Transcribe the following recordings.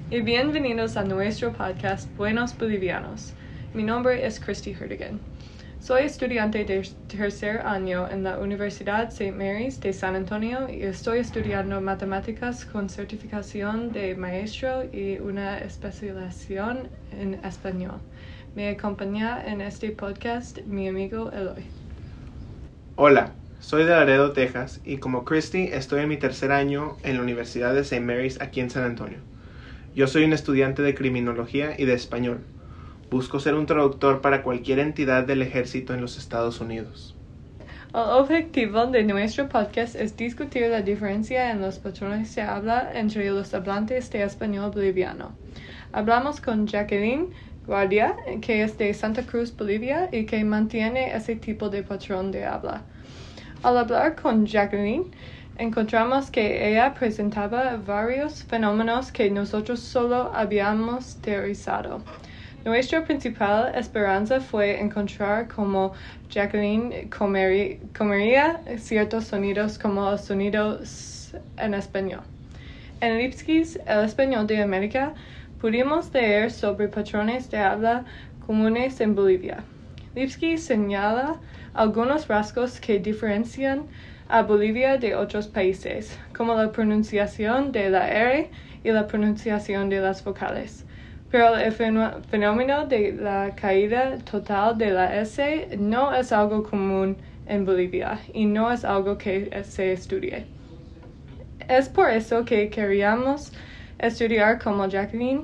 y bienvenidos a nuestro podcast Buenos Bolivianos. Mi nombre es Christy Hertigan. Soy estudiante de tercer año en la Universidad St. Mary's de San Antonio y estoy estudiando matemáticas con certificación de maestro y una especialización en español. Me acompaña en este podcast mi amigo Eloy. Hola, soy de Laredo, Texas, y como Christy estoy en mi tercer año en la Universidad de St. Mary's aquí en San Antonio. Yo soy un estudiante de criminología y de español. Busco ser un traductor para cualquier entidad del ejército en los Estados Unidos. El objetivo de nuestro podcast es discutir la diferencia en los patrones de habla entre los hablantes de español boliviano. Hablamos con Jacqueline Guardia, que es de Santa Cruz, Bolivia, y que mantiene ese tipo de patrón de habla. Al hablar con Jacqueline, encontramos que ella presentaba varios fenómenos que nosotros solo habíamos teorizado. Nuestra principal esperanza fue encontrar cómo Jacqueline comería ciertos sonidos como el sonido S en español. En Lipski's El Español de América, pudimos leer sobre patrones de habla comunes en Bolivia. Lipski señala algunos rasgos que diferencian a Bolivia de otros países, como la pronunciación de la R y la pronunciación de las vocales. Pero el fenómeno de la caída total de la S no es algo común en Bolivia y no es algo que se estudie. Es por eso que queríamos estudiar cómo Jacqueline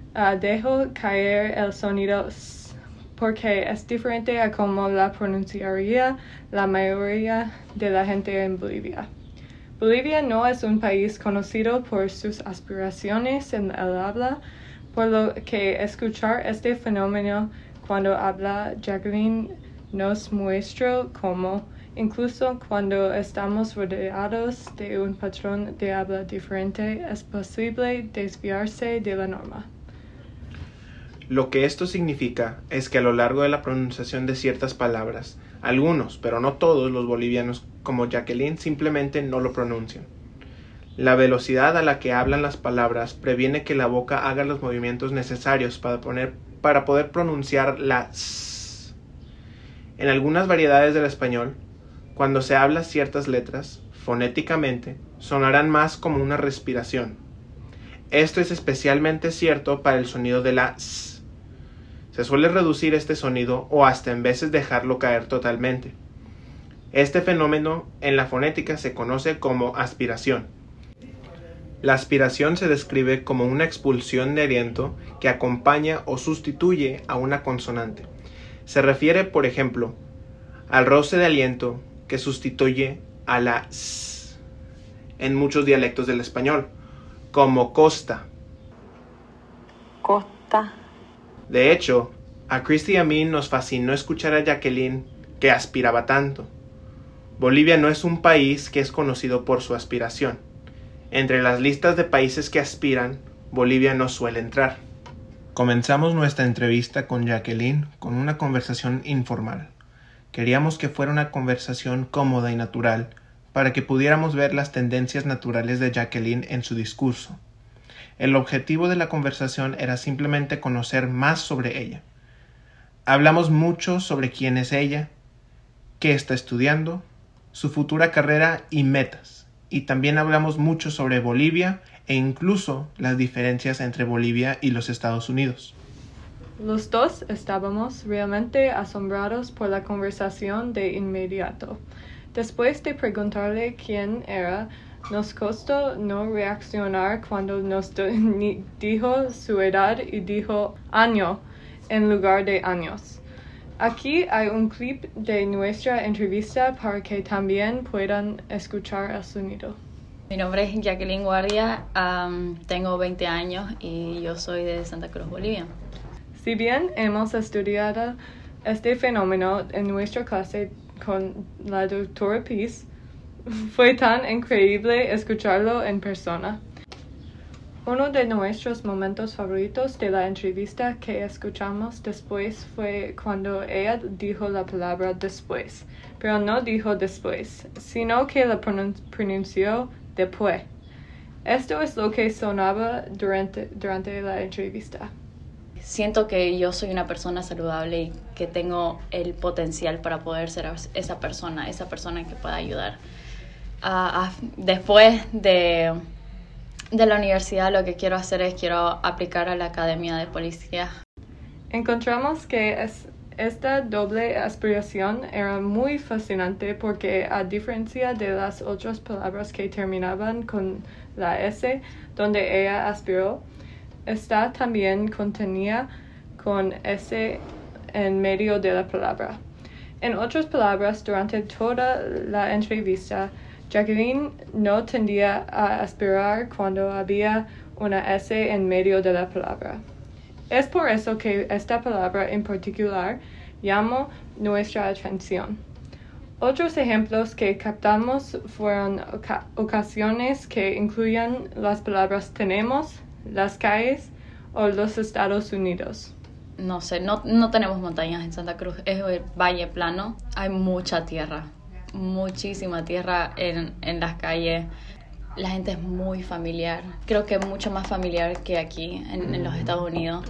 dejó caer el sonido S, porque es diferente a cómo la pronunciaría la mayoría de la gente en Bolivia. Bolivia no es un país conocido por sus aspiraciones en el habla, por lo que escuchar este fenómeno cuando habla Jacqueline nos muestra cómo, incluso cuando estamos rodeados de un patrón de habla diferente, es posible desviarse de la norma. Lo que esto significa es que a lo largo de la pronunciación de ciertas palabras, algunos, pero no todos los bolivianos como Jacqueline simplemente no lo pronuncian. La velocidad a la que hablan las palabras previene que la boca haga los movimientos necesarios para poder pronunciar la S. En algunas variedades del español, cuando se habla ciertas letras, fonéticamente, sonarán más como una respiración. Esto es especialmente cierto para el sonido de la S. Se suele reducir este sonido o hasta en veces dejarlo caer totalmente. Este fenómeno en la fonética se conoce como aspiración. La aspiración se describe como una expulsión de aliento que acompaña o sustituye a una consonante. Se refiere, por ejemplo, al roce de aliento que sustituye a la S en muchos dialectos del español, como costa. Costa. De hecho, a Christy y a mí nos fascinó escuchar a Jacqueline que aspiraba tanto. Bolivia no es un país que es conocido por su aspiración. Entre las listas de países que aspiran, Bolivia no suele entrar. Comenzamos nuestra entrevista con Jacqueline con una conversación informal. Queríamos que fuera una conversación cómoda y natural para que pudiéramos ver las tendencias naturales de Jacqueline en su discurso. El objetivo de la conversación era simplemente conocer más sobre ella. Hablamos mucho sobre quién es ella, qué está estudiando, su futura carrera y metas. Y también hablamos mucho sobre Bolivia e incluso las diferencias entre Bolivia y los Estados Unidos. Los dos estábamos realmente asombrados por la conversación de inmediato. Después de preguntarle quién era, nos costó no reaccionar cuando nos dijo su edad y dijo año en lugar de años. Aquí hay un clip de nuestra entrevista para que también puedan escuchar el sonido. Mi nombre es Jacqueline Guardia, tengo 20 años y yo soy de Santa Cruz, Bolivia. Si bien hemos estudiado este fenómeno en nuestra clase con la doctora Peace, fue tan increíble escucharlo en persona. Uno de nuestros momentos favoritos de la entrevista que escuchamos después fue cuando ella dijo la palabra después, pero no dijo después, sino que la pronunció después. Esto es lo que sonaba durante la entrevista. Siento que yo soy una persona saludable y que tengo el potencial para poder ser esa persona que pueda ayudar. Después de la universidad, lo que quiero hacer es quiero aplicar a la Academia de Policía. Encontramos que esta doble aspiración era muy fascinante porque, a diferencia de las otras palabras que terminaban con la S, donde ella aspiró, esta también contenía con S en medio de la palabra. En otras palabras, durante toda la entrevista, Jacqueline no tendía a aspirar cuando había una S en medio de la palabra. Es por eso que esta palabra en particular llamó nuestra atención. Otros ejemplos que captamos fueron ocasiones que incluían las palabras tenemos, las calles o los Estados Unidos. No sé, no tenemos montañas en Santa Cruz, es el valle plano, hay mucha tierra, muchísima tierra en las calles. La gente es muy familiar, creo que mucho más familiar que aquí en los Estados Unidos.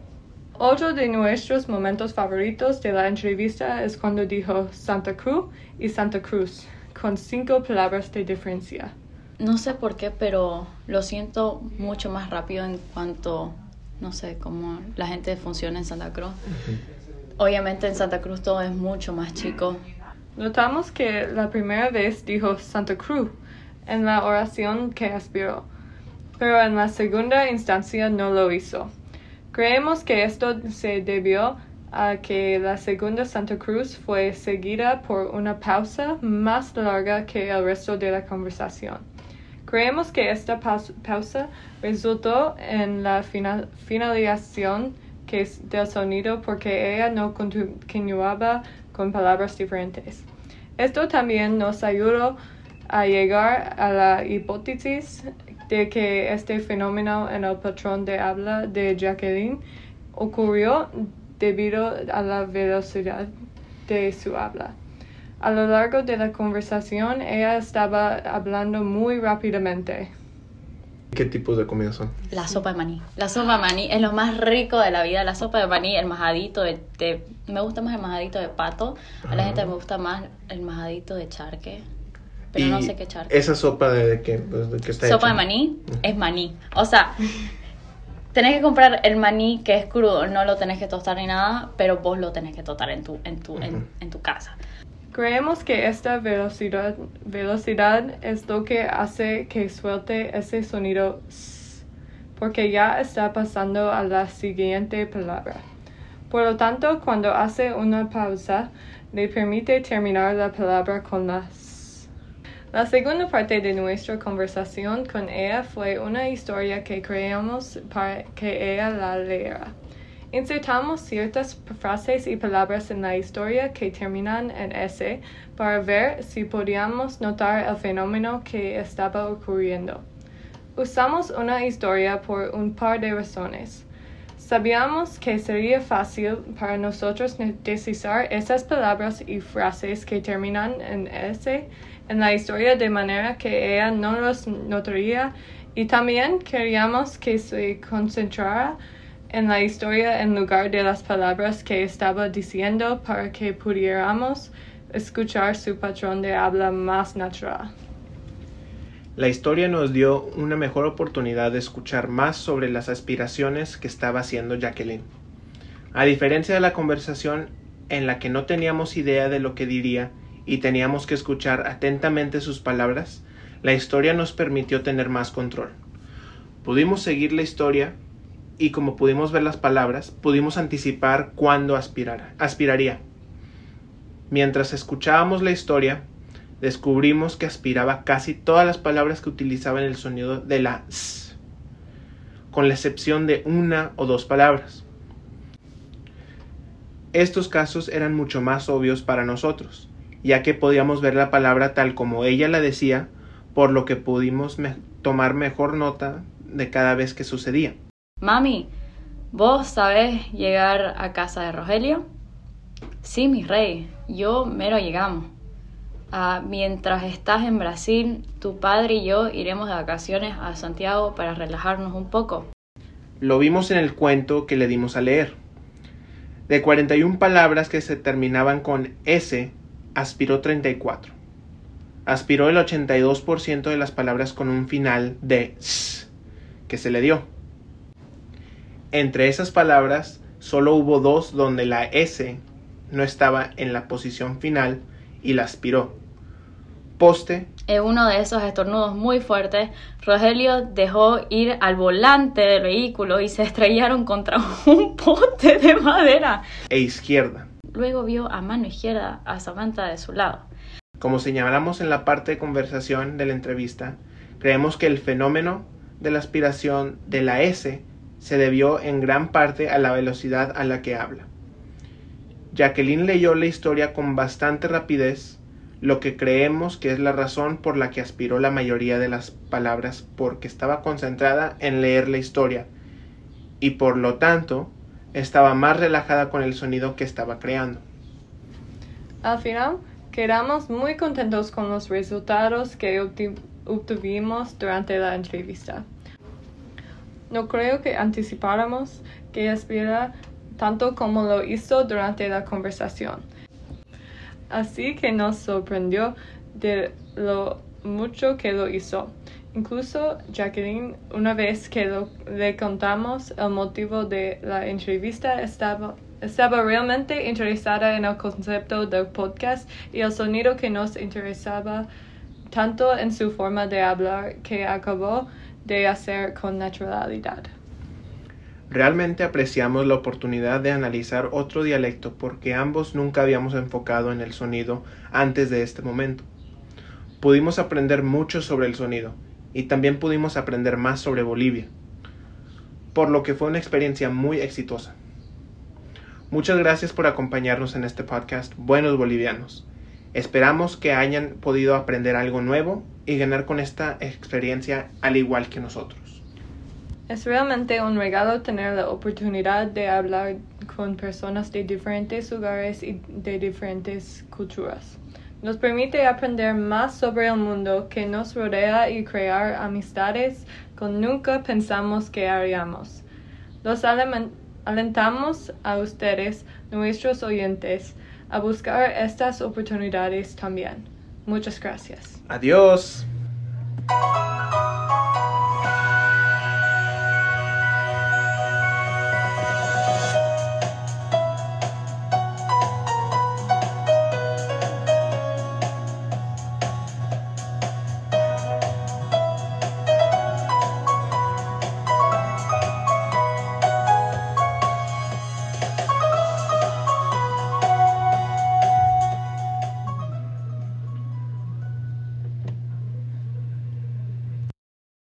Otro de nuestros momentos favoritos de la entrevista es cuando dijo Santa Cruz y Santa Cruz, con 5 palabras de diferencia. No sé por qué, pero lo siento mucho más rápido en cuanto, no sé, cómo la gente funciona en Santa Cruz. Obviamente en Santa Cruz todo es mucho más chico. Notamos que la primera vez dijo Santa Cruz en la oración que aspiró, pero en la segunda instancia no lo hizo. Creemos que esto se debió a que la segunda Santa Cruz fue seguida por una pausa más larga que el resto de la conversación. Creemos que esta pausa resultó en la finalización del sonido porque ella no continuaba con palabras diferentes. Esto también nos ayudó a llegar a la hipótesis de que este fenómeno en el patrón de habla de Jacqueline ocurrió debido a la velocidad de su habla. A lo largo de la conversación, ella estaba hablando muy rápidamente. ¿Qué tipos de comida son? La sopa de maní. La sopa de maní es lo más rico de la vida. La sopa de maní, el majadito me gusta más el majadito de pato. A la gente me gusta más el majadito de charque. Pero no sé qué charque. ¿Esa sopa de qué? Pues, ¿de qué está sopa hecha? De maní es maní. O sea, tenés que comprar el maní que es crudo. No lo tenés que tostar ni nada, pero vos lo tenés que tostar en tu casa. Creemos que esta velocidad es lo que hace que suelte ese sonido s, porque ya está pasando a la siguiente palabra. Por lo tanto, cuando hace una pausa, le permite terminar la palabra con la s. La segunda parte de nuestra conversación con ella fue una historia que creamos para que ella la leyera. Insertamos ciertas frases y palabras en la historia que terminan en S para ver si podíamos notar el fenómeno que estaba ocurriendo. Usamos una historia por un par de razones. Sabíamos que sería fácil para nosotros deslizar esas palabras y frases que terminan en S en la historia de manera que ella no los notaría, y también queríamos que se concentrara en la historia en lugar de las palabras que estaba diciendo para que pudiéramos escuchar su patrón de habla más natural. La historia nos dio una mejor oportunidad de escuchar más sobre las aspiraciones que estaba haciendo Jacqueline. A diferencia de la conversación en la que no teníamos idea de lo que diría y teníamos que escuchar atentamente sus palabras, la historia nos permitió tener más control. Pudimos seguir la historia y, como pudimos ver las palabras, pudimos anticipar cuándo aspiraría. Mientras escuchábamos la historia, descubrimos que aspiraba casi todas las palabras que utilizaban el sonido de la S, con la excepción de 1 o 2 palabras. Estos casos eran mucho más obvios para nosotros, ya que podíamos ver la palabra tal como ella la decía, por lo que pudimos tomar mejor nota de cada vez que sucedía. Mami, ¿vos sabés llegar a casa de Rogelio? Sí, mi rey, yo mero llegamos. Mientras estás en Brasil, tu padre y yo iremos de vacaciones a Santiago para relajarnos un poco. Lo vimos en el cuento que le dimos a leer. De 41 palabras que se terminaban con S, aspiró 34. Aspiró el 82% de las palabras con un final de S que se le dio. Entre esas palabras, solo hubo 2 donde la S no estaba en la posición final y la aspiró. Poste. En uno de esos estornudos muy fuertes, Rogelio dejó ir al volante del vehículo y se estrellaron contra un poste de madera. E izquierda. Luego vio a mano izquierda a Samantha de su lado. Como señalamos en la parte de conversación de la entrevista, creemos que el fenómeno de la aspiración de la S se debió en gran parte a la velocidad a la que habla. Jacqueline leyó la historia con bastante rapidez, lo que creemos que es la razón por la que aspiró la mayoría de las palabras, porque estaba concentrada en leer la historia y por lo tanto estaba más relajada con el sonido que estaba creando. Al final, quedamos muy contentos con los resultados que obtuvimos durante la entrevista. No creo que anticipáramos que aspirara tanto como lo hizo durante la conversación. Así que nos sorprendió de lo mucho que lo hizo. Incluso Jacqueline, una vez que le contamos el motivo de la entrevista, estaba realmente interesada en el concepto del podcast y el sonido que nos interesaba tanto en su forma de hablar que acabó de hacer con naturalidad. Realmente apreciamos la oportunidad de analizar otro dialecto porque ambos nunca habíamos enfocado en el sonido antes de este momento. Pudimos aprender mucho sobre el sonido y también pudimos aprender más sobre Bolivia, por lo que fue una experiencia muy exitosa. Muchas gracias por acompañarnos en este podcast, Buenos Bolivianos. Esperamos que hayan podido aprender algo nuevo y ganar con esta experiencia al igual que nosotros. Es realmente un regalo tener la oportunidad de hablar con personas de diferentes lugares y de diferentes culturas. Nos permite aprender más sobre el mundo que nos rodea y crear amistades que nunca pensamos que haríamos. Los alentamos a ustedes, nuestros oyentes, a buscar estas oportunidades también. Muchas gracias. Adiós.